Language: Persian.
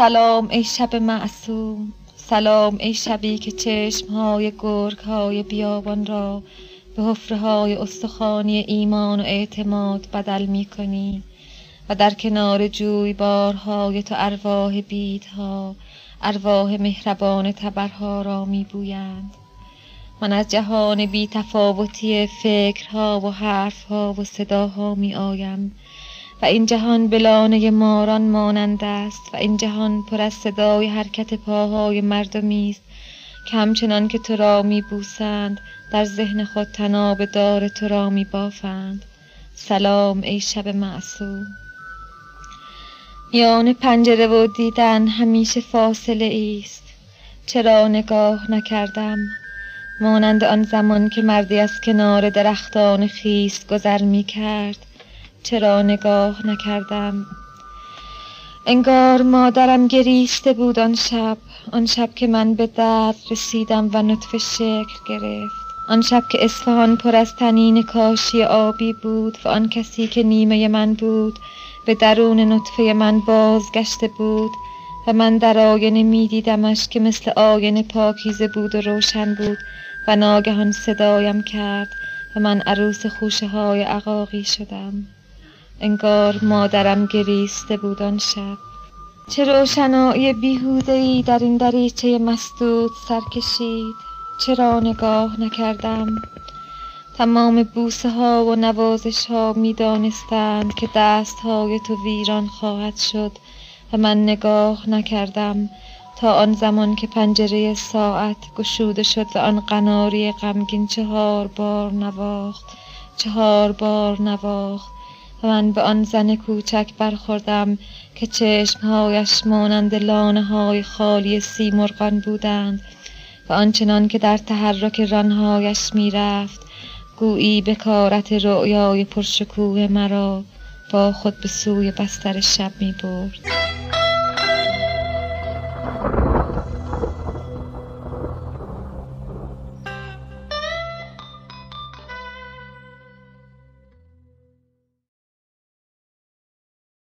سلام ای شب معصوم، سلام ای شبی که چشمهای گرگهای بیابان را به حفره‌های استخوانی ایمان و اعتماد بدل می کنی و در کنار جویبارهای تو ارواح بیدها، ارواح مهربان تبرها را می بویند. من از جهان بی تفاوتی فکرها و حرفها و صداها می آیم و این جهان به لانه ماران مانند است و این جهان پر از صدای حرکت پاهای مردمی است که همچنان که تو را می بوسند در ذهن خود طناب دار تو را می بافند. سلام ای شب معصوم. میان پنجره و دیدن همیشه فاصله است. چرا نگاه نکردم؟ مانند آن زمان که مردی از کنار درختان خیس گذر می کرد. چرا نگاه نکردم؟ انگار مادرم گریسته بود آن شب که من به درد رسیدم و نطفه شکل گرفت. آن شب که اصفهان پر از طنین کاشی آبی بود و آن کسی که نیمه من بود به درون نطفه من بازگشته بود و من در آینه می دیدمش که مثل آینه پاکیزه بود و روشن بود و ناگهان صدایم کرد و من عروس خوشه های عقاقی شدم. انگار مادرم گریسته بود آن شب. چه روشنایی بیهوده‌ای در این دریچه مسدود سر کشید. چرا نگاه نکردم؟ تمام بوسه ها و نوازش ها می دانستند که دست های تو ویران خواهد شد و من نگاه نکردم تا آن زمان که پنجره ساعت گشوده شد و آن قناری غمگین 4 بار نواخت و من به آن زن کوچک برخوردم که چشمهایش مانند لانه های خالی سیمرغان بودند و آنچنان که در تحرک رانهایش می رفت گویی بکارت رؤیای پرشکوه مرا با خود به سوی بستر شب می برد.